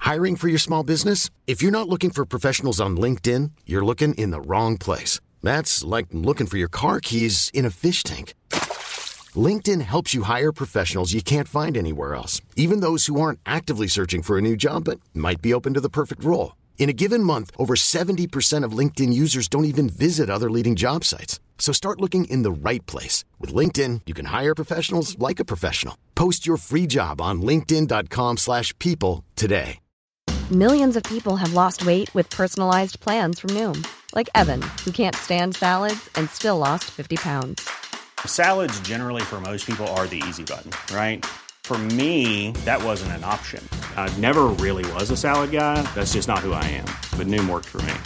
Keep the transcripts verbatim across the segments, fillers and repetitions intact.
Hiring for your small business? If you're not looking for professionals on LinkedIn, you're looking in the wrong place. That's like looking for your car keys in a fish tank. LinkedIn helps you hire professionals you can't find anywhere else, even those who aren't actively searching for a new job but might be open to the perfect role. In a given month, over seventy percent of LinkedIn users don't even visit other leading job sites. So start looking in the right place. With LinkedIn, you can hire professionals like a professional. Post your free job on linkedin.com slash people today. Millions of people have lost weight with personalized plans from Noom. Like Evan, who can't stand salads and still lost fifty pounds. Salads generally for most people are the easy button, right? For me, that wasn't an option. I never really was a salad guy. That's just not who I am. But Noom worked for me.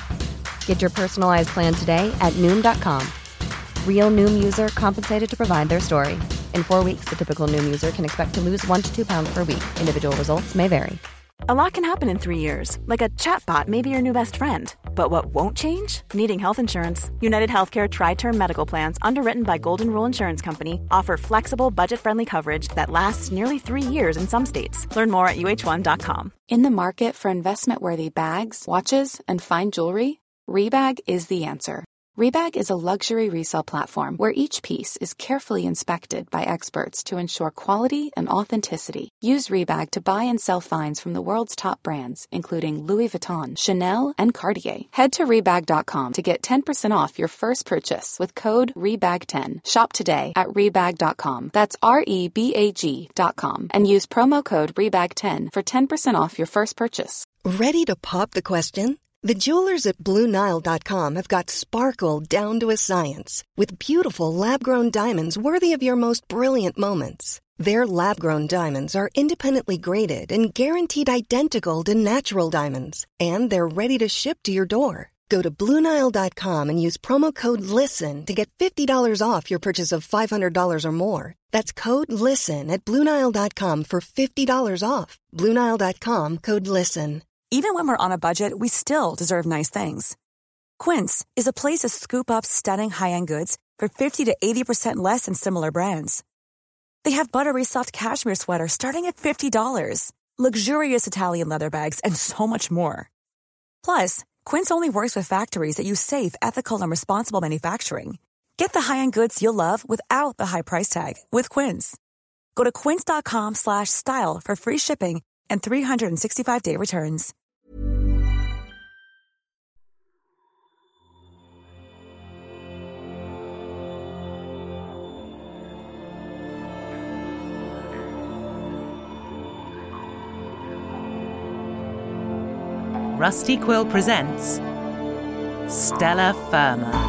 Get your personalized plan today at Noom dot com. Real Noom user compensated to provide their story. In four weeks, the typical Noom user can expect to lose one to two pounds per week. Individual results may vary. A lot can happen in three years, like a chatbot may be your new best friend. But what won't change? Needing health insurance. United Healthcare Tri-Term Medical Plans, underwritten by Golden Rule Insurance Company, offer flexible, budget-friendly coverage that lasts nearly three years in some states. Learn more at U H one dot com. In the market for investment-worthy bags, watches, and fine jewelry, Rebag is the answer. Rebag is a luxury resale platform where each piece is carefully inspected by experts to ensure quality and authenticity. Use Rebag to buy and sell finds from the world's top brands, including Louis Vuitton, Chanel, and Cartier. Head to Rebag dot com to get ten percent off your first purchase with code Rebag ten. Shop today at Rebag dot com. That's R E B A G dot com. And use promo code Rebag ten for ten percent off your first purchase. Ready to pop the question? The jewelers at Blue Nile dot com have got sparkle down to a science with beautiful lab-grown diamonds worthy of your most brilliant moments. Their lab-grown diamonds are independently graded and guaranteed identical to natural diamonds, and they're ready to ship to your door. Go to Blue Nile dot com and use promo code LISTEN to get fifty dollars off your purchase of five hundred dollars or more. That's code LISTEN at Blue Nile dot com for fifty dollars off. Blue Nile dot com, code LISTEN. Even when we're on a budget, we still deserve nice things. Quince is a place to scoop up stunning high-end goods for fifty to eighty percent less than similar brands. They have buttery soft cashmere sweaters starting at fifty dollars, luxurious Italian leather bags, and so much more. Plus, Quince only works with factories that use safe, ethical, and responsible manufacturing. Get the high-end goods you'll love without the high price tag with Quince. Go to quince dot com slash style for free shipping and three sixty-five day returns. Rusty Quill presents Stella Firma.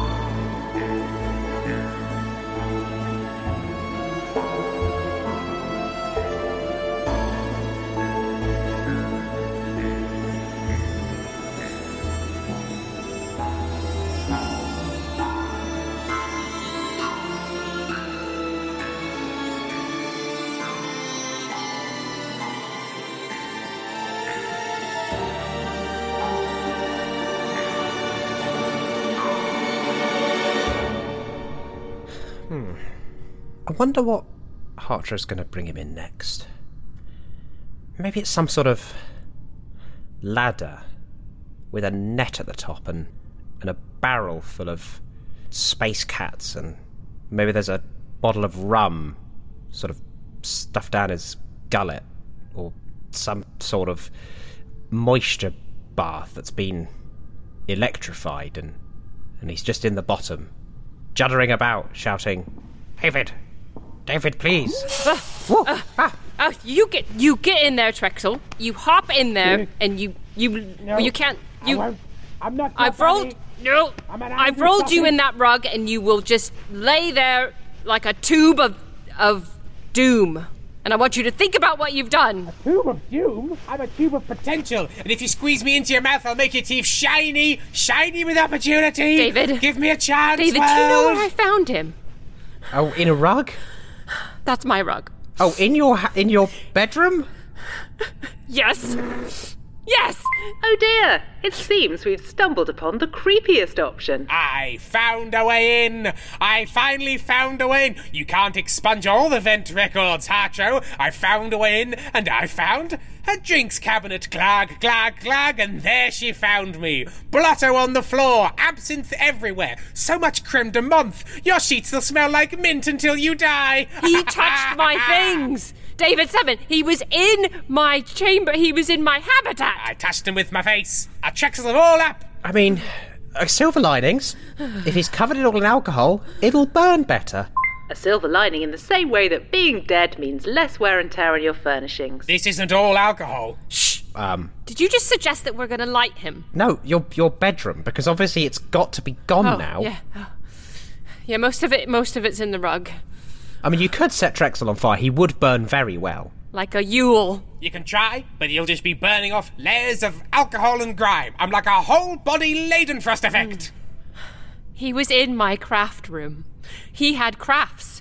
Hmm. I wonder what Hartra's going to bring him in next. Maybe it's some sort of ladder with a net at the top and, and a barrel full of space cats, and maybe there's a bottle of rum sort of stuffed down his gullet, or some sort of moisture bath that's been electrified, and, and he's just in the bottom, juddering about, shouting, "David! David, please!" Uh, uh, ah. uh, you get you get in there, Trexel. You hop in there, yeah. and you you no, you can't you. I I'm not. I've rolled. No, I've rolled puppy. you in that rug, and you will just lay there like a tube of of doom. And I want you to think about what you've done. A tube of doom? I'm a tube of potential. And if you squeeze me into your mouth, I'll make your teeth shiny, shiny with opportunity. David. Give me a chance, David, well. do you know where I found him? Oh, in a rug? That's my rug. Oh, in your ha- in your bedroom? Yes. Yes! Oh dear, it seems we've stumbled upon the creepiest option. I found a way in! I finally found a way in! You can't expunge all the vent records, Hartro! I found a way in, and I found Her drinks cabinet, glag, glag, glag, and there she found me. Blotto on the floor, absinthe everywhere, so much creme de menthe. Your sheets will smell like mint until you die. He touched my things. David Seven, he was in my chamber. He was in my habitat. I touched him with my face. I checked them all up. I mean, uh, silver linings. If he's covered it all in alcohol, it'll burn better. A silver lining in the same way that being dead means less wear and tear on your furnishings. This isn't all alcohol. Shh. Um. Did you just suggest that we're going to light him? No, your your bedroom, because obviously it's got to be gone oh, now. Yeah. Oh. Yeah, most of it, most of it's in the rug. I mean, you could set Drexel on fire. He would burn very well. Like a Yule. You can try, but you'll just be burning off layers of alcohol and grime. I'm like a whole body Leidenfrost effect. Mm. He was in my craft room. He had crafts.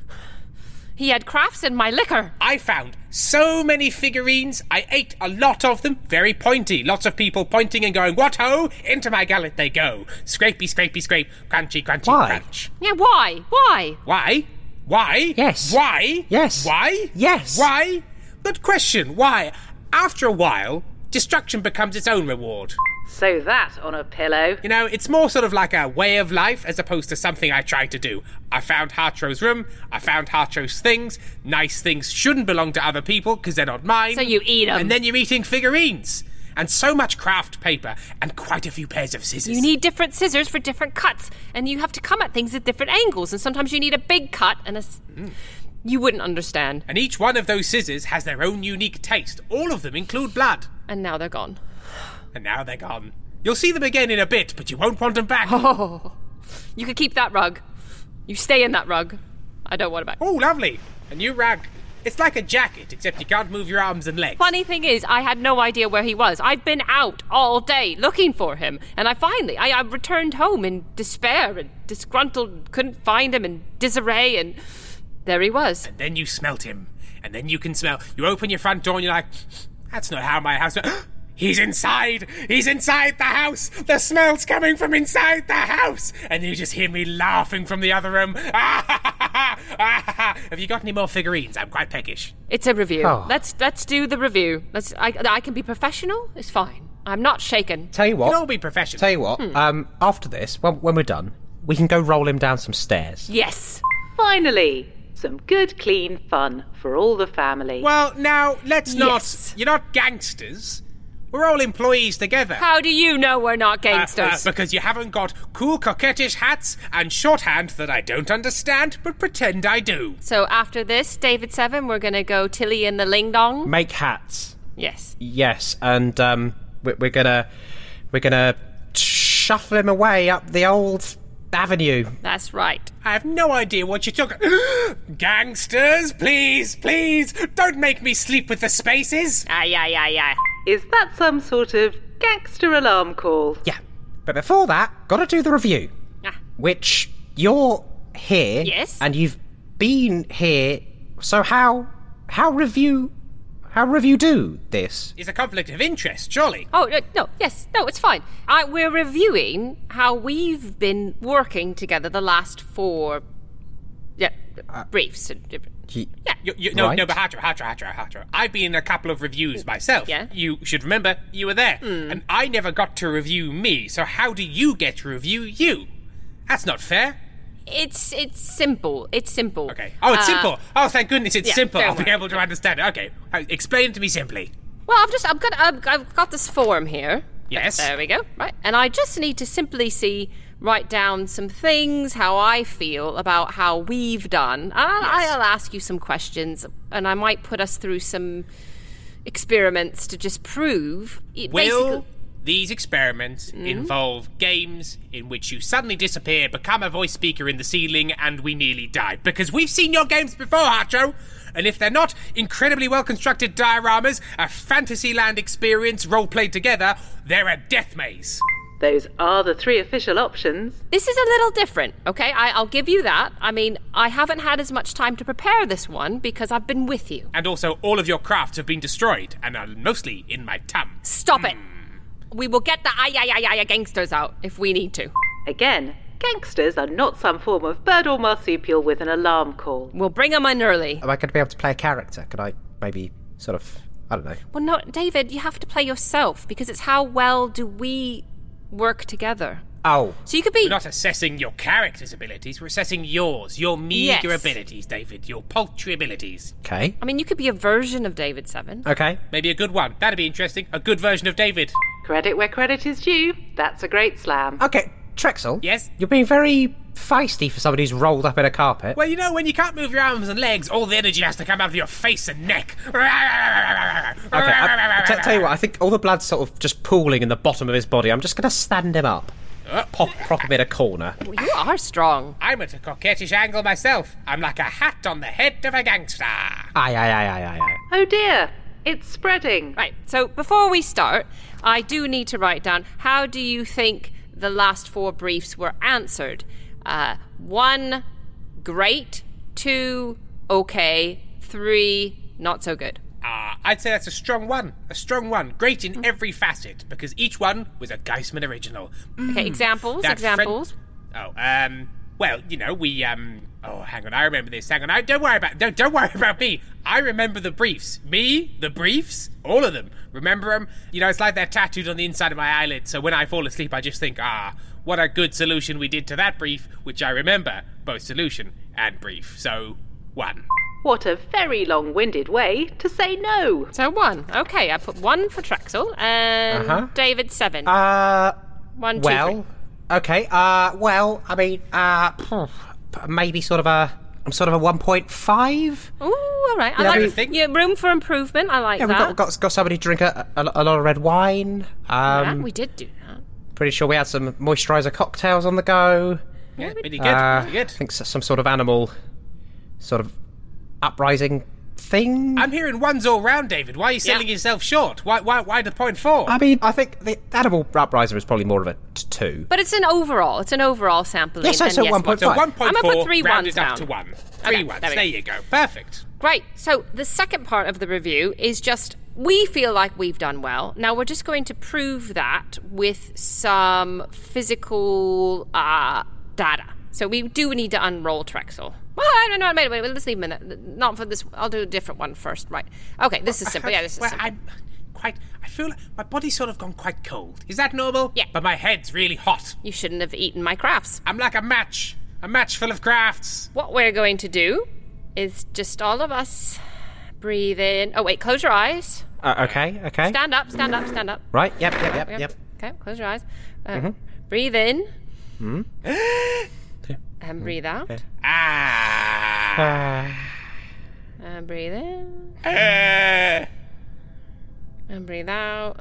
He had crafts in my liquor. I found so many figurines. I ate a lot of them. Very pointy. Lots of people pointing and going, what ho? Into my gullet they go. Scrapey, scrapey, scrape. Crunchy, crunchy, Why? crunch. Yeah, why? Why? Why? Why? Yes. Why? Yes. Why? Yes. Why? Good question. Why? After a while, destruction becomes its own reward. So that on a pillow. You know, it's more sort of like a way of life as opposed to something I tried to do. I found Hartro's room, I found Hartro's things. Nice things shouldn't belong to other people because they're not mine. So you eat them. And then you're eating figurines. And so much craft paper and quite a few pairs of scissors. You need different scissors for different cuts, and you have to come at things at different angles, and sometimes you need a big cut and a... Mm. You wouldn't understand. And each one of those scissors has their own unique taste. All of them include blood. And now they're gone. And now they're gone. You'll see them again in a bit, but you won't want them back. Oh, you could keep that rug. You stay in that rug. I don't want it back. Oh, lovely. A new rug. It's like a jacket, except you can't move your arms and legs. Funny thing is, I had no idea where he was. I've been out all day looking for him, and I finally, I, I returned home in despair and disgruntled, couldn't find him, in disarray, and there he was. And then you smelt him, and then you can smell. You open your front door and you're like, that's not how my house smells. He's inside! He's inside the house! The smell's coming from inside the house! And you just hear me laughing from the other room. Have you got any more figurines? I'm quite peckish. It's a review. Oh. Let's let's do the review. Let's. I, I can be professional. It's fine. I'm not shaken. Tell you what. You can all be professional. Tell you what. Hmm. Um, after this, when, when we're done, we can go roll him down some stairs. Yes. Finally, some good, clean fun for all the family. Well, now let's not. Yes. You're not gangsters. We're all employees together. How do you know we're not gangsters? Uh, uh, because you haven't got cool, coquettish hats and shorthand that I don't understand, but pretend I do. So after this, David Seven, we're going to go Tilly and the Ling Dong? Make hats. Yes. Yes, and um, we're, we're gonna we're gonna shuffle him away up the old avenue. That's right. I have no idea what you're talking. Gangsters, please, please, don't make me sleep with the spaces. Aye, aye, aye, aye. Is that some sort of gangster alarm call? Yeah, but before that, gotta do the review. Ah. Which you're here. Yes. And you've been here. So how how review how review do this? It's a conflict of interest, surely. Oh, no, no, yes, no, it's fine. I, we're reviewing how we've been working together the last four yeah, uh, briefs. He, yeah. You, you, no, right. no, but Hatra, Hatra, Hatra, Hatra. I've been in a couple of reviews myself. Yeah. You should remember, you were there. Mm. And I never got to review me, so how do you get to review you? That's not fair. It's it's simple. It's simple. Okay. Oh, it's Uh, simple. Oh, thank goodness it's yeah, simple. don't I'll be worry. able to understand it. Okay. Uh, Explain it to me simply. Well, I've just I've got I've, I've got this form here. Yes. There we go. Right, and I just need to simply see write down some things, how I feel about how we've done. I'll, Yes. I'll ask you some questions, and I might put us through some experiments to just prove. It Will basically- these experiments Mm-hmm. involve games in which you suddenly disappear, become a voice speaker in the ceiling, and we nearly died? Because we've seen your games before, Hacho! And if they're not incredibly well-constructed dioramas, a Fantasyland experience role-played together, they're a death maze. Those are the three official options. This is a little different, okay? I, I'll give you that. I mean, I haven't had as much time to prepare this one because I've been with you. And also, all of your crafts have been destroyed, and are mostly in my tum. Stop it! We will get the ay ay ay ay gangsters out if we need to. Again, gangsters are not some form of bird or marsupial with an alarm call. We'll bring them in early. Am I going to be able to play a character? Could I maybe sort of I don't know. Well, no, David, you have to play yourself because it's how well do we work together. Oh. So you could be... We're not assessing your character's abilities, we're assessing yours, your meagre Yes. abilities, David, your paltry abilities. Okay. I mean, you could be a version of David Seven. Okay. Maybe a good one. That'd be interesting. A good version of David. Credit where credit is due. That's a great slam. Okay, Trexel. Yes? You're being very feisty for somebody who's rolled up in a carpet. Well, you know, when you can't move your arms and legs, all the energy has to come out of your face and neck. Okay, I, t- tell you what, I think all the blood's sort of just pooling in the bottom of his body. I'm just going to stand him up. Uh, Pop, prop him in a corner. Well, you are strong. I'm at a coquettish angle myself. I'm like a hat on the head of a gangster. Aye, aye, aye, aye, aye, aye. Oh dear, it's spreading. Right, so before we start, I do need to write down, how do you think the last four briefs were answered? Uh, one, great. Two, okay. Three, not so good. Ah, uh, I'd say that's a strong one. A strong one. Great in every facet, because each one was a Geisman original. Mm, Okay, examples, that examples. friend- oh, um, well, you know, we, um, oh, hang on, I remember this. Hang on, I, don't worry about, don't, don't worry about me. I remember the briefs. Me, the briefs, all of them. Remember them? You know, it's like they're tattooed on the inside of my eyelid, so when I fall asleep, I just think, ah, what a good solution we did to that brief, which I remember, both solution and brief. So, one. What a very long-winded way to say no. So one. Okay, I put one for Trexel and Uh-huh. David Seven. Uh, one, two, well, three. okay, uh, well, I mean, uh, maybe sort of a, I'm sort of a one point five. Ooh, all right. I Yeah, like we- yeah, room for improvement. I like Yeah, we've that. got, got, got somebody to drink a, a, a lot of red wine. Um, Yeah, we did do that. Pretty sure we had some moisturiser cocktails on the go. Yeah, pretty good, Uh, pretty good. I think s- some sort of animal, sort of uprising thing. I'm hearing ones all round, David. Why are you selling Yeah. yourself short? Why, why, why the point four? I mean, I think the animal upriser is probably more of a t- two. But it's an overall. It's an overall sampling. Yes, so- and so yes, one point so five. one point I'm gonna four put three rounded ones up down. to one. Three Okay, ones. there we There go. you go. Perfect. Great. So the second part of the review is just we feel like we've done well. Now we're just going to prove that with some physical uh, data. So we do need to unroll Trexel. Well, no, no, wait, wait, wait, let's leave him in it. Not for this. I'll do a different one first. Right. Okay, this is simple. Yeah, this is well, simple. I'm quite. I feel like my body's sort of gone quite cold. Is that normal? Yeah. But my head's really hot. You shouldn't have eaten my crafts. I'm like a match. A match full of crafts. What we're going to do is just all of us breathe in. Oh, wait, close your eyes. Uh, okay, okay. Stand up, stand up, stand up. Right, yep, yep, yep, yep. Okay, close your eyes. Uh, Mm-hmm. Breathe in. And breathe out. Ah. And breathe in. Uh, And breathe out.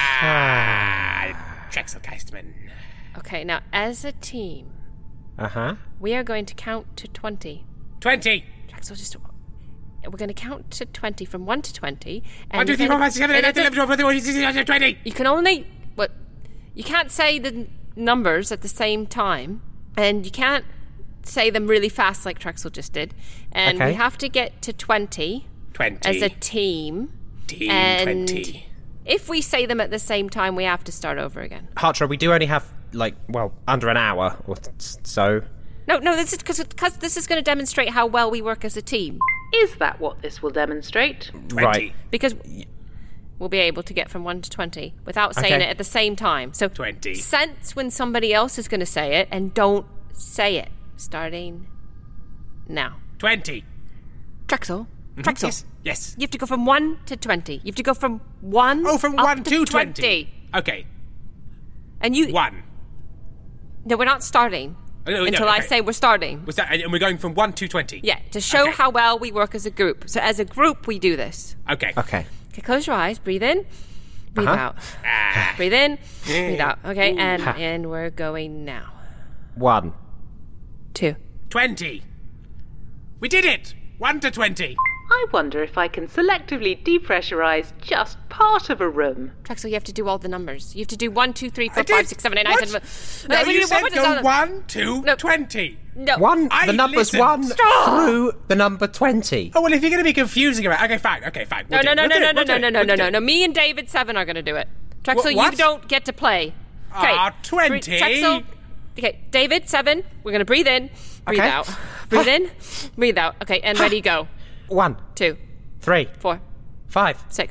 ah. Trexel Geistman. Okay, now as a team, Uh-huh. we are going to count to twenty. Twenty. Drexel, just. We're going to count to twenty from one to twenty. And One, two, three, then- four, five, six, seven, eight, nine, ten, eleven, twelve, thirteen, fourteen, fifteen, sixteen, seventeen, twenty. You can only. What? You can't say the n- numbers at the same time. And you can't say them really fast like Trexel just did. And Okay. we have to get to twenty. Twenty. As a team. Team and twenty. if we say them at the same time, we have to start over again. Hartra, we do only have, like, well, under an hour, or s- so. No, no, this is because this is going to demonstrate how well we work as a team. Is that what this will demonstrate? Twenty. Right. Because we'll be able to get from one to twenty without saying Okay. it at the same time. So Twenty. sense when somebody else is going to say it and don't say it. Starting now. Twenty. Trexel. Trexel. Yes. Yes. You have to go from one to twenty. You have to go from one. Oh, from up one to to twenty. Okay. And you. One. No, we're not starting Oh, no, no, until I okay. say we're starting. Was that? And we're going from one to twenty. Yeah, to show Okay. how well we work as a group. So as a group, we do this. Okay. Okay. Okay, close your eyes. Breathe in. Breathe Uh-huh. out. Ah. Breathe in. Breathe out. Okay, and and we're going now. One. Two. Twenty. We did it. One to twenty. I wonder if I can selectively depressurize just part of a room. Trexel, you have to do all the numbers. You have to do one, two, three, I four, did. five, six, seven, eight, nine, What? ten. No, Okay, we you do said more go design- one to No. twenty. No. One. I the number's listened. one Stop. through the number twenty. Oh well, if you're going to be confusing about, okay, fine, okay, fine. No, We'll no, do no, it. no, We'll no, do no, it. no, We'll no, do no, it. no, We'll no, do no. it. Me and David Seven are going to do it. Trexel, Wh- you what? don't get to play. Okay. Ah, twenty. Bre- Trexel. Okay, David Seven. We're going to breathe in, breathe Okay. out. Breathe in, breathe out. Okay, and ready, go. One, Two, three, four, five, six,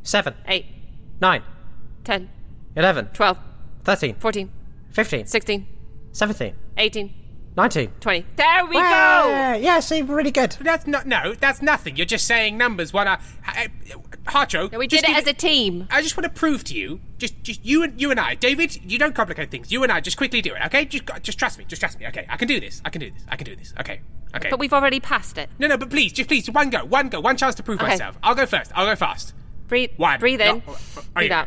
seven, eight, nine, ten, eleven, twelve, thirteen, fourteen, fifteen, sixteen, seventeen, eighteen, nineteen. twenty. There we Wow. go! Yeah, see, really good. That's not. No, that's nothing. You're just saying numbers. One, uh, uh, Harcho. No, we just did it give as a team. I just want to prove to you, just, just you and you and I, David. You don't complicate things. You and I, just quickly do it, okay? Just, just trust me. Just trust me. Okay, I can do this. I can do this. I can do this. Okay, okay. But we've already passed it. No, no, but please, just please, one go, one go, one chance to prove Okay. myself. I'll go first. I'll go fast. Breathe. One. Breathe in. No, uh, Breathe uh, out.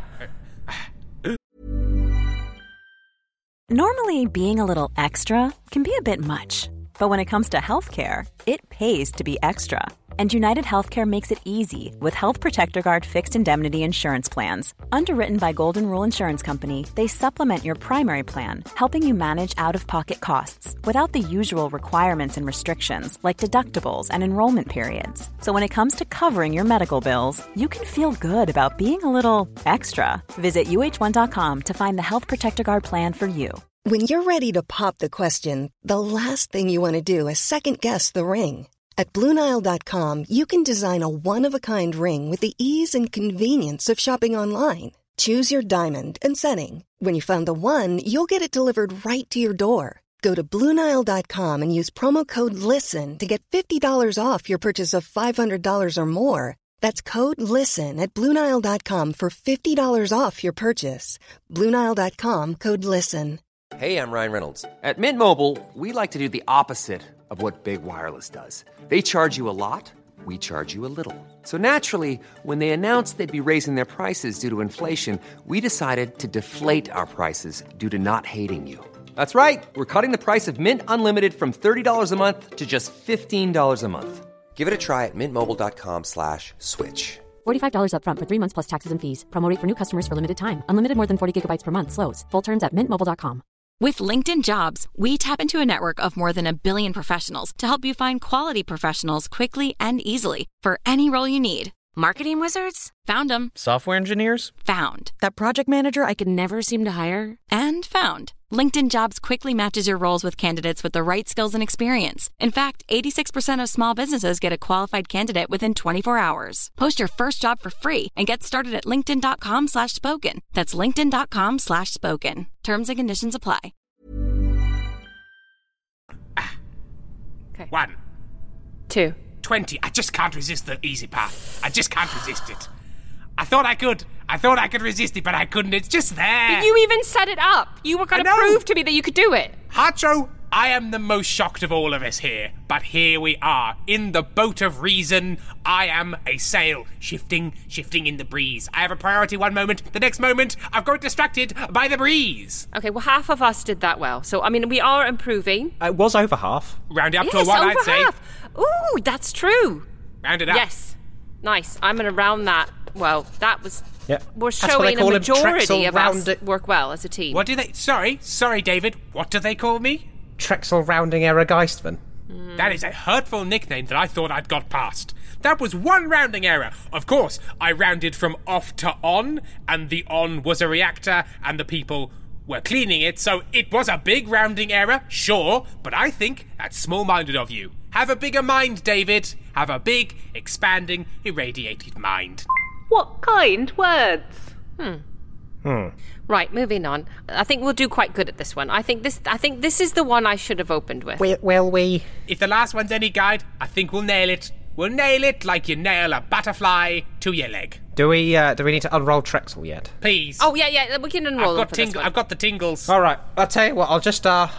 Normally, being a little extra can be a bit much. But when it comes to healthcare, it pays to be extra. And United Healthcare makes it easy with Health Protector Guard fixed indemnity insurance plans. Underwritten by Golden Rule Insurance Company, they supplement your primary plan, helping you manage out-of-pocket costs without the usual requirements and restrictions like deductibles and enrollment periods. So when it comes to covering your medical bills, you can feel good about being a little extra. Visit U H one dot com to find the Health Protector Guard plan for you. When you're ready to pop the question, the last thing you want to do is second-guess the ring. At Blue Nile dot com, you can design a one-of-a-kind ring with the ease and convenience of shopping online. Choose your diamond and setting. When you find the one, you'll get it delivered right to your door. Go to Blue Nile dot com and use promo code LISTEN to get fifty dollars off your purchase of five hundred dollars or more. That's code LISTEN at Blue Nile dot com for fifty dollars off your purchase. Blue Nile dot com, code LISTEN. Hey, I'm Ryan Reynolds. At Mint Mobile, we like to do the opposite of what Big Wireless does. They charge you a lot, we charge you a little. So naturally, when they announced they'd be raising their prices due to inflation, we decided to deflate our prices due to not hating you. That's right. We're cutting the price of Mint Unlimited from thirty dollars a month to just fifteen dollars a month. Give it a try at mintmobile.com slash switch. forty-five dollars up front for three months plus taxes and fees. Promo rate for new customers for limited time. Unlimited more than forty gigabytes per month. Slows full terms at mint mobile dot com. With LinkedIn Jobs, we tap into a network of more than a billion professionals to help you find quality professionals quickly and easily for any role you need. Marketing wizards? Found them. Software engineers? Found. That project manager I could never seem to hire? And found. LinkedIn Jobs quickly matches your roles with candidates with the right skills and experience. In fact, eighty-six percent of small businesses get a qualified candidate within twenty-four hours. Post your first job for free and get started at linkedin.com slash spoken. That's linkedin.com slash spoken. Terms and conditions apply. Okay. One. Two. Twenty. I just can't resist the easy path. I just can't resist it. I thought I could. I thought I could resist it, but I couldn't. It's just there. But you even set it up. You were going to prove to me that you could do it. Harcho, I am the most shocked of all of us here. But here we are, in the boat of reason. I am a sail, shifting, shifting in the breeze. I have a priority one moment. The next moment, I've got distracted by the breeze. Okay, well, half of us did that well. So, I mean, we are improving. It was over half. Round it up yes, to a one, over I'd say. half. Ooh, that's true. Round it up. Yes. Nice. I'm going to round that. Well, that was... Yep. We're That's what showing they a call him, majority Trexel of us round it. work well as a team. What do they... Sorry, sorry, David. What do they call me? Trexel Rounding Error Geistman. Mm. That is a hurtful nickname that I thought I'd got past. That was one rounding error. Of course, I rounded from off to on, and the on was a reactor, and the people were cleaning it, so it was a big rounding error, sure, but I think that's small-minded of you. Have a bigger mind, David. Have a big, expanding, irradiated mind. What kind words? Hmm. Hmm. Right, moving on. I think we'll do quite good at this one. I think this I think this is the one I should have opened with. Will, will we? If the last one's any guide, I think we'll nail it. We'll nail it like you nail a butterfly to your leg. Do we uh, do we need to unroll Trexel yet? Please. Oh, yeah, yeah, we can enroll I've them got for this ting- one. I've got the tingles. All right, I'll tell you what, I'll just... uh.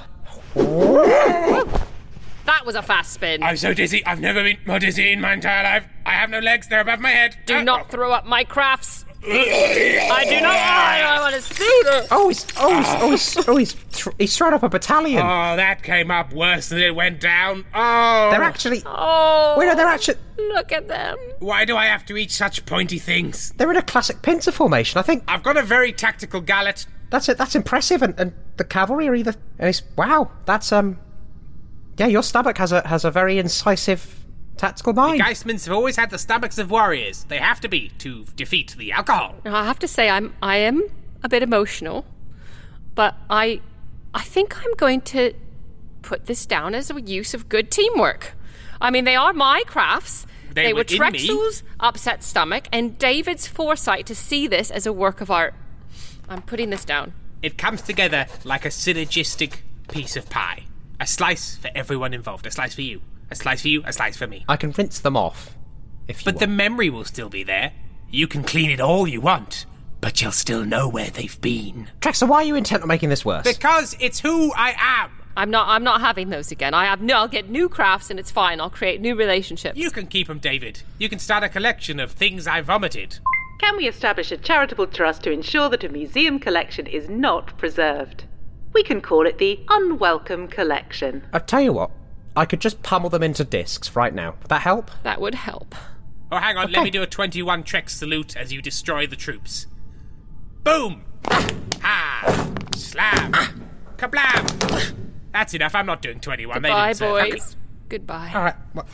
That was a fast spin. I'm so dizzy. I've never been more dizzy in my entire life. I have no legs. They're above my head. Do Uh, not throw up my crafts. I do not I want to see this. Oh, he's, oh, he's, oh, he's, oh, he's, th- he's thrown up a battalion. Oh, that came up worse than it went down. Oh. They're actually... Oh. Wait, no, they're actually... Look at them. Why do I have to eat such pointy things? They're in a classic pincer formation, I think. I've got a very tactical gallet. That's it, that's impressive, and, and the cavalry are either... And it's, wow, that's, um... Yeah, your stomach has a has a very incisive tactical mind. The Geistmans have always had the stomachs of warriors. They have to be to defeat the alcohol. Now, I have to say I'm I am a bit emotional, but I I think I'm going to put this down as a use of good teamwork. I mean, they are my crafts. They They, they were, were in me. Trexel's upset stomach and David's foresight to see this as a work of art. I'm putting this down. It comes together like a synergistic piece of pie. A slice for everyone involved. A slice for you. A slice for you. A slice for me. I can rinse them off, if you But want. the memory will still be there. You can clean it all you want, but you'll still know where they've been. Trexel, why are you intent on making this worse? Because it's who I am. I'm not I'm not having those again. I have no I'll get new crafts and it's fine. I'll create new relationships. You can keep them, David. You can start a collection of things I vomited. Can we establish a charitable trust to ensure that a museum collection is not preserved? We can call it the Unwelcome Collection. I'll tell you what, I could just pummel them into discs right now. Would that help? That would help. Oh, hang on, Okay. let me do a twenty-one Trex salute as you destroy the troops. Boom! Ha! Slam! Kablam! That's enough, I'm not doing twenty-one. They Goodbye, didn't serve. boys. Okay. Goodbye. All right.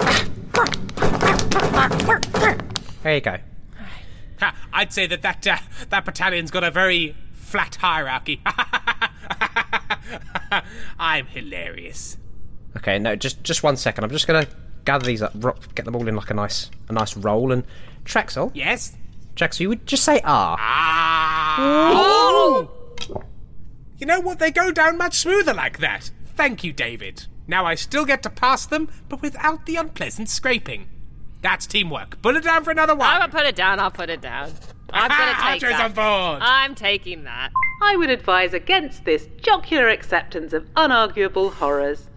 There you go. Ha, I'd say that that, uh, that battalion's got a very flat hierarchy. I'm hilarious. Okay, no, just just one second. I'm just gonna gather these up, ro- get them all in like a nice a nice roll. And Trexel, Yes? Trexel, you would just say ah. Ah! You know what? They go down much smoother like that. Thank you, David. Now I still get to pass them, but without the unpleasant scraping. That's teamwork. Put it down for another one. I'm gonna put it down, I'll put it down. I'm gonna take Archer's that. on board. I'm taking that. I would advise against this jocular acceptance of unarguable horrors.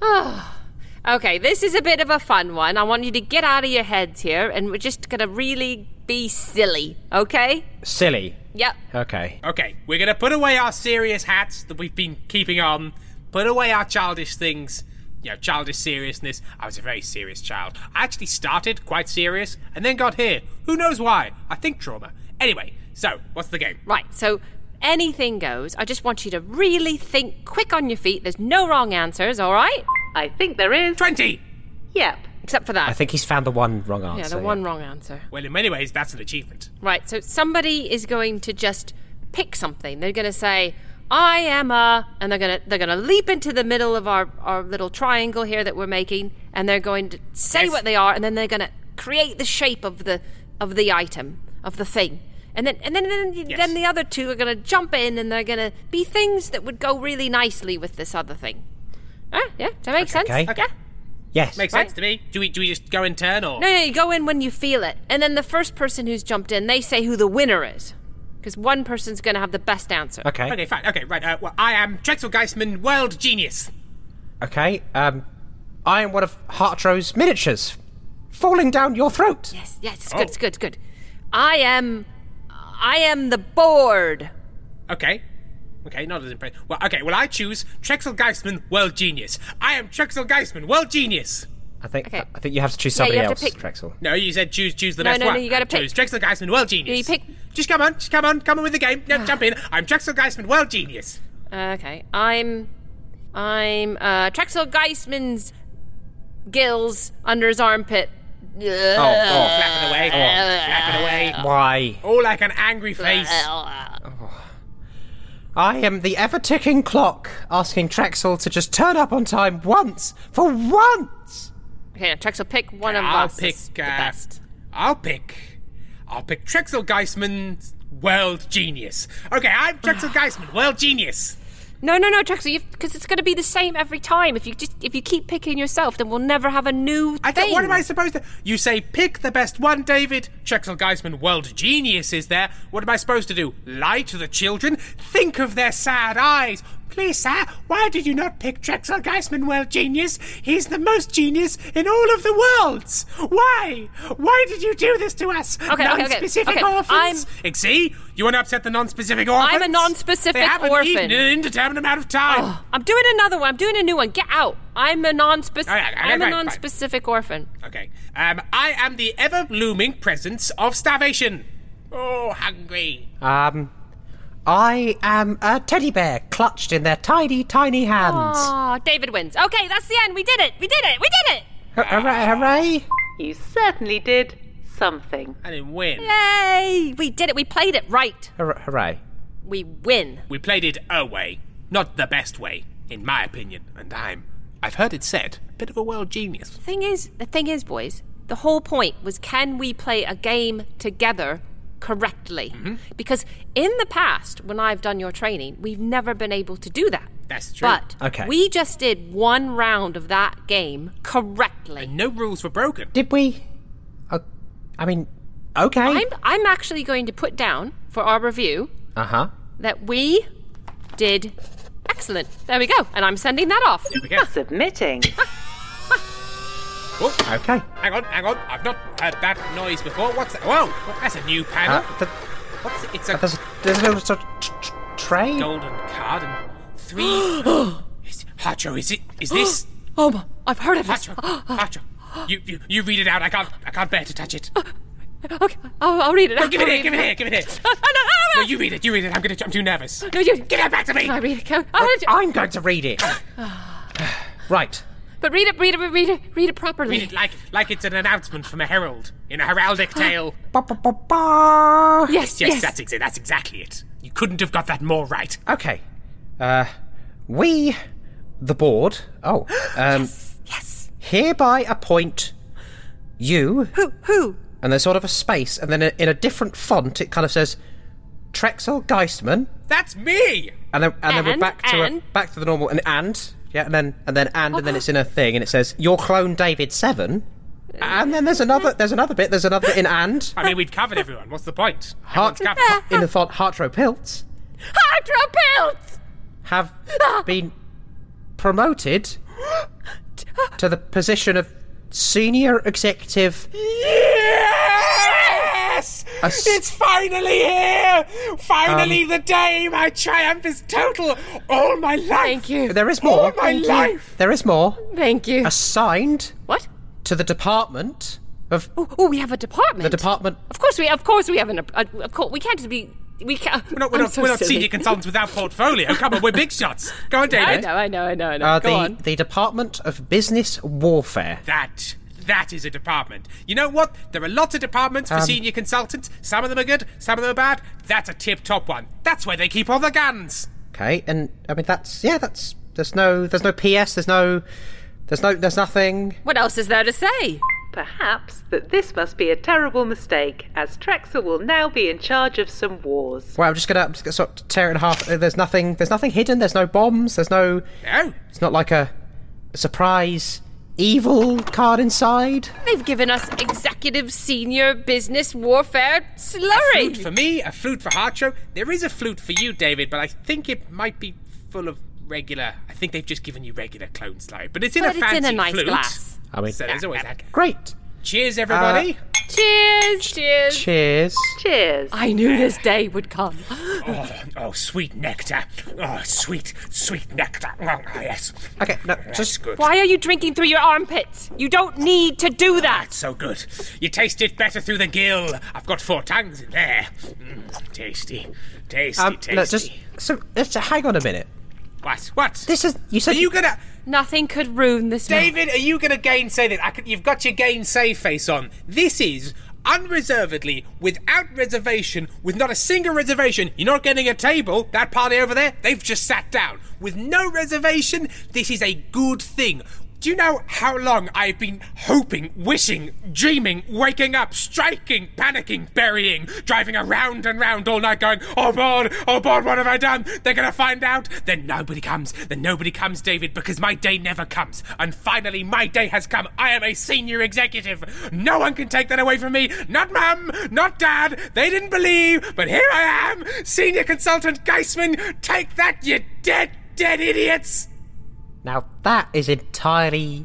Okay, this is a bit of a fun one. I want you to get out of your heads here, and we're just gonna really be silly, okay? Silly. Yep. Okay. Okay, we're gonna put away our serious hats that we've been keeping on, put away our childish things, you know, childish seriousness. I was a very serious child. I actually started quite serious, and then got here. Who knows why? I think trauma. Anyway, so, what's the game? Right, so anything goes. I just want you to really think quick on your feet. There's no wrong answers, all right? I think there is. twenty! Yep. Except for that. I think he's found the one wrong answer. yeah, the one wrong answer. Well, in many ways, that's an achievement. Right, so somebody is going to just pick something. They're going to say, I am a... And they're going to they're going to leap into the middle of our, our little triangle here that we're making, and they're going to say Yes. what they are, and then they're going to create the shape of the of the item, of the thing. And then and then, then, Yes. then the other two are going to jump in, and they're going to be things that would go really nicely with this other thing. Huh? Yeah? Does that make sense? okay. Yeah? Yes. Makes Right. sense to me. Do we do we just go in turn, or...? No, no, you go in when you feel it. And then the first person who's jumped in, they say who the winner is. Because one person's going to have the best answer. Okay. Okay, fine. Okay, right. Uh, well, I am Trexel Geisman, world genius. Okay. Um, I am one of Hartro's miniatures, falling down your throat. Yes, yes, it's Oh. good, it's good, it's good. I am... I am the board. Okay. Okay, not as impressive. Well, okay, well, I choose Trexel Geisman, world genius. I am Trexel Geisman, world genius. I think Okay. I think you have to choose Yeah, you somebody have else, to pick- Trexel. No, you said choose choose the No, best no, one. no, you gotta I pick. chose Trexel Geisman, world genius. You pick- Just come on, just come on, come on with the game. No, jump in. I'm Trexel Geisman, world genius. Uh, okay, I'm... I'm, uh, Trexel Geisman's gills under his armpit. Oh, oh. Flapping away, flapping away. Why? All like an angry face. I am the ever-ticking clock, asking Trexel to just turn up on time once, for once! Okay, now, Trexel, pick one of I'll us pick, as the uh, best. I'll pick... I'll pick Trexel Geisman, world genius. Okay, I'm Trexel Geisman, world genius. No, no, no, Trexel, because it's going to be the same every time. If you just if you keep picking yourself, then we'll never have a new I thing. don't, what am I supposed to... You say pick the best one, David. Trexel Geisman, world genius is there. What am I supposed to do? Lie to the children? Think of their sad eyes. Please, sir, why did you not pick Trexel Geisman, world genius? He's the most genius in all of the worlds. Why? Why did you do this to us? Okay, okay, okay, non-specific okay, orphans? I'm... See? You want to upset the non-specific orphans? I'm a non-specific they haven't orphan. eaten in an indeterminate amount of time. Oh, I'm doing another one. I'm doing a new one. Get out. I'm a non-specific. Okay, okay, I'm fine, a fine. non-specific orphan. Okay. Um, I am the ever-looming presence of starvation. Oh, hungry. Um, I am a teddy bear clutched in their tiny, tiny hands. Oh, David wins. Okay, that's the end. We did it. We did it. We did it. Hooray, hooray! You certainly did something. I didn't win. Yay! We did it. We played it right. Hooray, hooray. We win. We played it a way, not the best way, in my opinion. And I'm, I've heard it said, a bit of a world genius. The thing is, the thing is, boys, the whole point was, can we play a game together correctly? Mm-hmm. Because in the past, when I've done your training, we've never been able to do that. That's true. But Okay. we just did one round of that game correctly. And no rules were broken. Did we? Uh, I mean, okay. I'm, I'm actually going to put down for our review Uh-huh. that we did excellent. There we go. And I'm sending that off. There we go. Submitting. Oh, Okay. hang on, hang on. I've not heard that noise before. What's that? Whoa, that's a new panel. Uh, the, What's it? It's uh, a there's, there's a little sort of t- t- tray. golden card and three... is, Hacho, is it... Is this... Oh, my, I've heard of this. Hacho, Hacho, you, you, you read it out. I can't, I can't bear to touch it. Okay, I'll, I'll read it. No, I'll give it read here, give it here, give it here. Oh, no, no, No, you read it, you read it. I'm gonna, I'm too nervous. no, you, Give it back to me. Can I read it? Can, I, I'm going to read it. Right. but read it, read it, read it, read it properly. Read it like, like it's an announcement from a herald in a heraldic tale. Ba-ba-ba-ba. Yes, Yes, yes. that's exa- that's exactly it. You couldn't have got that more right. Okay. Uh, we, the board, oh, um, yes. hereby appoint you, Who? Who? and there's sort of a space, and then in a different font it kind of says Trexel Geistman, That's me. and then and then we're And, back to a, and? back to the normal and and yeah, and then and then and and then it's in a thing, and it says your clone David Seven, and then there's another there's another bit there's another bit in and I mean, we've covered everyone. What's the point? Heart Everyone's covered. in the font Hartro Pilts Hydropills! have been promoted to the position of senior executive. Yes! A s- It's finally here! Finally, the day my triumph is total. All my life. Thank you. There is more. All my Thank you. life. There is more. Thank you. Assigned What? to the department of Oh, oh, we have a department. the department. Of course we. Of course we have an. A, of course we can't be. We can't. We're not, we're I'm not, so we're not silly. senior consultants without portfolio. Come on, we're big shots. Go on, I David. know. I know. I know. I know. Uh, Go the on. the Department of Business Warfare. That. That is a department. You know what? There are lots of departments for Um, senior consultants. Some of them are good, some of them are bad. That's a tip-top one. That's where they keep all the guns. Okay, and I mean that's yeah, that's there's no there's no P S, there's no there's no there's nothing. What else is there to say? Perhaps that this must be a terrible mistake, as Trexel will now be in charge of some wars. Well, I'm just gonna, I'm just gonna sort of tear it in half. Uh, There's nothing. There's nothing hidden. There's no bombs. There's no. No. It's not like a surprise evil card inside. They've given us executive senior business warfare slurry. Flute for me, a flute for Harcho. There is a flute for you, David, but I think it might be full of regular. I think they've just given you regular clone slurry, but it's in But a it's fancy in a nice flute. glass. I mean, So there's always that. great. Cheers, everybody. Cheers. Cheers. Cheers. Cheers. I knew this day would come. oh, oh, sweet nectar. Oh, sweet, sweet nectar. Oh, yes. Okay, no, That's just good. Why are you drinking through your armpits? You don't need to do that. That's so good. You taste it better through the gill. I've got four tongues in there. Mm, tasty, tasty, um, tasty. no, just so let's hang on a minute. What? What? This is you said Are you gonna, Nothing could ruin this. David? Are you gonna gainsay this? I could, you've got your gainsay face on. This is unreservedly, without reservation, with not a single reservation. You're not getting a table. That party over there, they've just sat down with no reservation. This is a good thing. Do you know how long I've been hoping, wishing, dreaming, waking up, striking, panicking, burying, driving around and round all night going, oh God, oh God, what have I done? They're gonna find out. Then nobody comes. Then nobody comes, David, because my day never comes. And finally, my day has come. I am a senior executive. No one can take that away from me. Not Mum, not Dad. They didn't believe, but here I am, senior consultant Geisman. Take that, you dead, dead idiots. Now that is entirely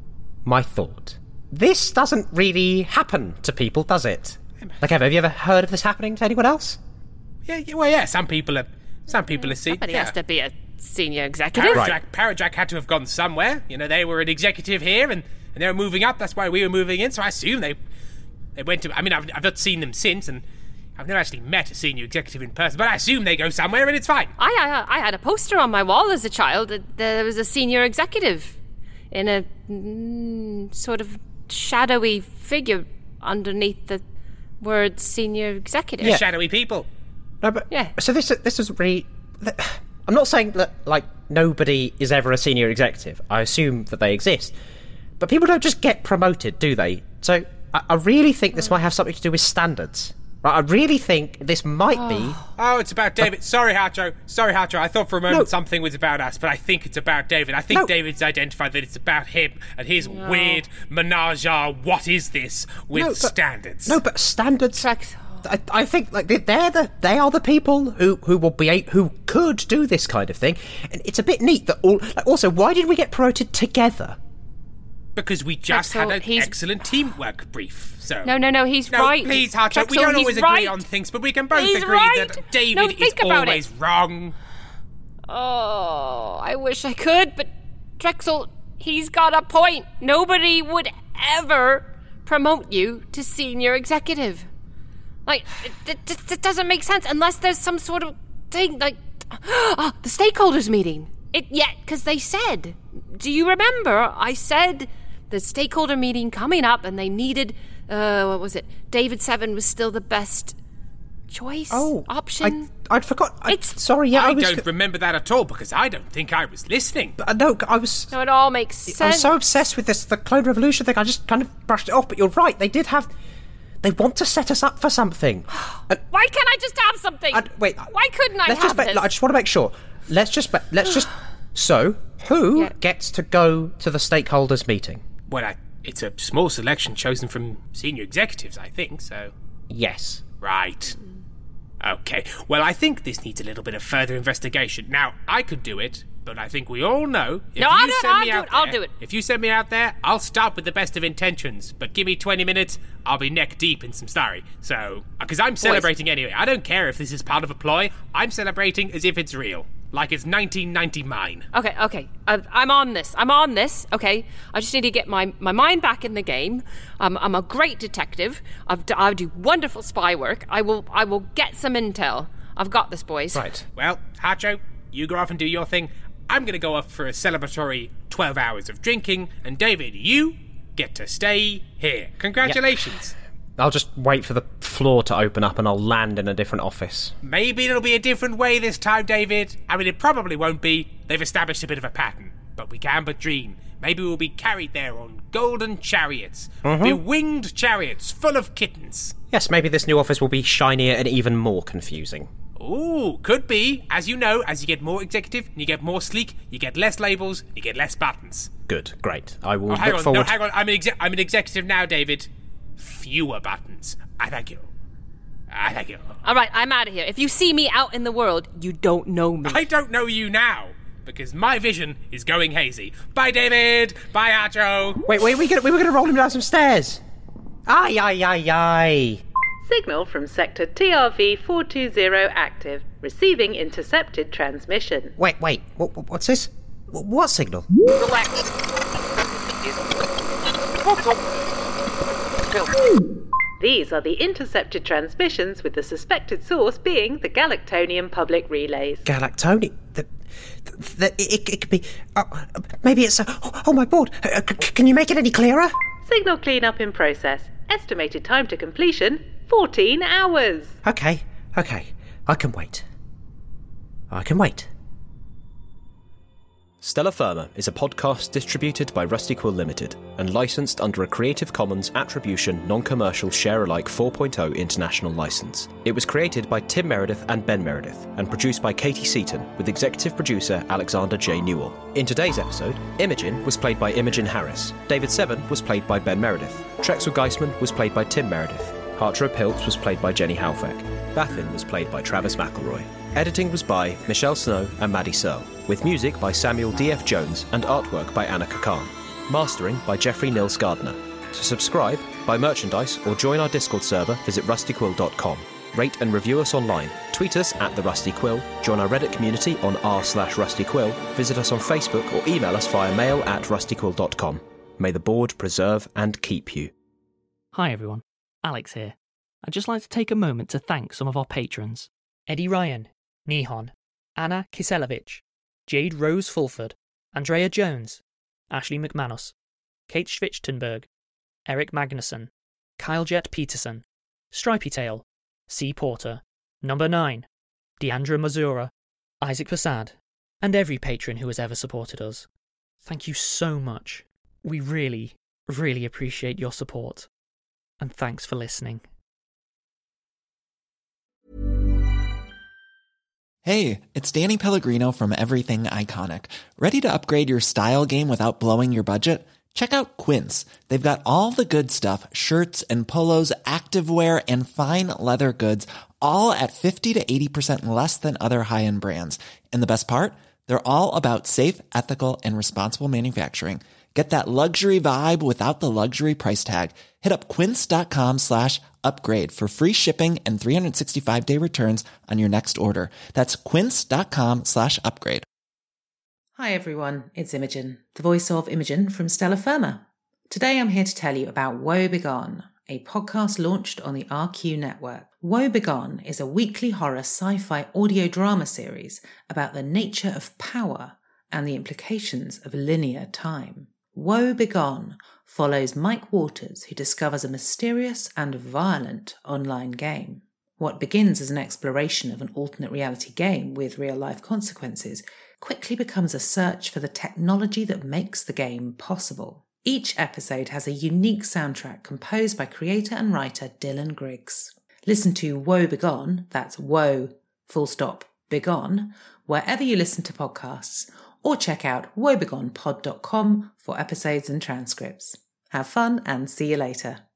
my thought. This doesn't really happen to people, does it? Like, have you ever heard of this happening to anyone else? Yeah, yeah, well, yeah. Some people are. Some people are. See, Somebody yeah. has to be a senior executive. Parajack, Parajack had to have gone somewhere. You know, they were an executive here, and, and they were moving up. That's why we were moving in. So I assume they they went to. I mean, I've, I've not seen them since, and I've never actually met a senior executive in person. But I assume they go somewhere, and it's fine. I, I I had a poster on my wall as a child that there was a senior executive in a mm, sort of shadowy figure underneath the word senior executive. Yeah. Shadowy people. No, but Yeah. So this this is really. I'm not saying that like nobody is ever a senior executive. I assume that they exist, but people don't just get promoted, do they? So, I, I really think this might have something to do with standards. Right, I really think this might be... Oh, it's about David. Sorry, Hacho. Sorry, Hacho. I thought for a moment No. something was about us, but I think it's about David. I think No. David's identified that it's about him and his No. weird menage a what is this with No, but- standards. No, but standards... Trex- I, I think like they- they're the they are the people who, who will be a- who could do this kind of thing, and it's a bit neat that all. Like, also, why did we get promoted together? Because we just Drexel, had an he's- excellent teamwork brief, so... No, no, no, he's No, right. please, Hacho, we Drexel, don't he's always right. agree on things, but we can both He's agree right. that David No, is think about always it. wrong. Oh, I wish I could, but Drexel, he's got a point. Nobody would ever promote you to senior executive. Like, it, it, it doesn't make sense unless there's some sort of thing, like, ah, the stakeholders meeting. It yeah, because they said, do you remember? I said the stakeholder meeting coming up, and they needed, uh, what was it? David Seven was still the best choice Oh, option. I, I'd forgot. I, It's- sorry. Yeah, I, I was. don't remember that at all, because I don't think I was listening. Uh, no, I was. So it all makes sense. I was so obsessed with this the clone revolution thing. I just kind of brushed it off. But you're right. They did have. They want to set us up for something. And, Why can't I just have something? and, wait. Why couldn't I let's have just. ma- this? I just want to make sure. Let's just. ma- Let's just. So, who Yeah. gets to go to the stakeholders meeting? Well, I, it's a small selection chosen from senior executives, I think, so... Yes. Right. Okay, well, I think this needs a little bit of further investigation. Now, I could do it, but I think we all know... If No, you I'll do it, send I'll me do out it, I'll there- do it. If you send me out there, I'll start with the best of intentions. But give me twenty minutes, I'll be neck deep in some starry. So, because I'm celebrating anyway. I don't care if this is part of a ploy. I'm celebrating as if it's real. Like it's nineteen ninety mine. Okay, okay. I, I'm on this. I'm on this. Okay. I just need to get my, my mind back in the game. Um, I'm a great detective. I've d- I do wonderful spy work. I will I will get some intel. I've got this, boys. Right. Well, Hacho, you go off and do your thing. I'm going to go off for a celebratory twelve hours of drinking. And David, you get to stay here. Congratulations. I'll just wait for the floor to open up and I'll land in a different office. Maybe it'll be a different way this time, David. I mean, it probably won't be. They've established a bit of a pattern. But we can but dream. Maybe we'll be carried there on golden chariots. Mhm. Bewinged chariots full of kittens. Yes, maybe this new office will be shinier and even more confusing. Ooh, could be. As you know, as you get more executive and you get more sleek, you get less labels, you get less buttons. Good, great. I will Oh, hang look on, forward... no, hang on. I'm an, exe- I'm an executive now, David. Fewer buttons. I thank you. I thank you. All right, I'm out of here. If you see me out in the world, you don't know me. I don't know you now, because my vision is going hazy. Bye, David. Bye, Hacho. Wait, wait, we, gonna, we were going to roll him down some stairs. Aye, aye, aye, aye. Signal from sector T R V four two zero active. Receiving intercepted transmission. Wait, wait, what, what- what's this? What, what signal? These are the intercepted transmissions, with the suspected source being the Galactonian public relays. Galactonian? The, the, the, it, it could be... Oh, maybe it's... Uh, oh, oh, my board. Uh, c- can you make it any clearer? Signal cleanup in process. Estimated time to completion, fourteen hours. Okay, okay. I can wait. I can wait. Stellar Firma is a podcast distributed by Rusty Quill Limited and licensed under a Creative Commons Attribution Non-Commercial Share-alike four point oh international license. It was created by Tim Meredith and Ben Meredith and produced by Katie Seaton with executive producer Alexander J. Newell. In today's episode, Imogen was played by Imogen Harris, David Seven was played by Ben Meredith, Trexel Geisman was played by Tim Meredith, Hartro Piltz was played by Jenny Halfeck, Bathin was played by Travis McElroy. Editing was by Michelle Snow and Maddie Searle, with music by Samuel D F Jones and artwork by Anna Kakan. Mastering by Jeffrey Nils Gardner. To subscribe, buy merchandise, or join our Discord server, visit rusty quill dot com. Rate and review us online. Tweet us at The Rusty Quill, join our Reddit community on r slash rustyquill, visit us on Facebook, or email us via mail at rusty quill dot com. May the board preserve and keep you. Hi everyone, Alex here. I'd just like to take a moment to thank some of our patrons. Eddie Ryan, Nihon, Anna Kiselevich, Jade Rose Fulford, Andrea Jones, Ashley McManus, Kate Schwichtenberg, Eric Magnuson, Kyle Jet Peterson, Stripey Tail, C. Porter, Number nine, Deandra Mazura, Isaac Passad, and every patron who has ever supported us. Thank you so much. We really, really appreciate your support. and thanks for listening. Hey, it's Danny Pellegrino from Everything Iconic. Ready to upgrade your style game without blowing your budget? Check out Quince. They've got all the good stuff, shirts and polos, activewear, and fine leather goods, all at fifty to eighty percent less than other high-end brands. And the best part? They're all about safe, ethical, and responsible manufacturing. Get that luxury vibe without the luxury price tag. Hit up quince.com slash upgrade for free shipping and three sixty-five day returns on your next order. That's quince.com slash upgrade. Hi everyone, it's Imogen, the voice of Imogen from Stella Firma. Today I'm here to tell you about Woe Begone, a podcast launched on the R Q network. Woe Begone is a weekly horror sci-fi audio drama series about the nature of power and the implications of linear time. Woe Begone follows Mike Waters, who discovers a mysterious and violent online game. What begins as an exploration of an alternate reality game with real-life consequences quickly becomes a search for the technology that makes the game possible. Each episode has a unique soundtrack composed by creator and writer Dylan Griggs. Listen to Woe Begone, that's Woe, full stop, Begone, wherever you listen to podcasts, or check out woe begone pod dot com for episodes and transcripts. Have fun and see you later.